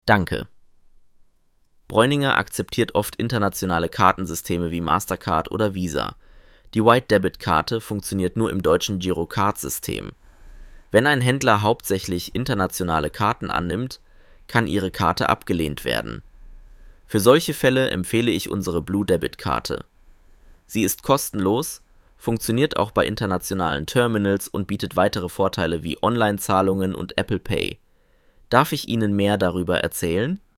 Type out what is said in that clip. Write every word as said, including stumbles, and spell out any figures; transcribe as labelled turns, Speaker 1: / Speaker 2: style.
Speaker 1: Danke. Bräuninger akzeptiert oft internationale Kartensysteme wie Mastercard oder Visa. Die White-Debit-Karte funktioniert nur im deutschen Girocard-System. Wenn ein Händler hauptsächlich internationale Karten annimmt, kann Ihre Karte abgelehnt werden. Für solche Fälle empfehle ich unsere Blue-Debit-Karte. Sie ist kostenlos, funktioniert auch bei internationalen Terminals und bietet weitere Vorteile wie Online-Zahlungen und Apple Pay. Darf ich Ihnen mehr darüber erzählen?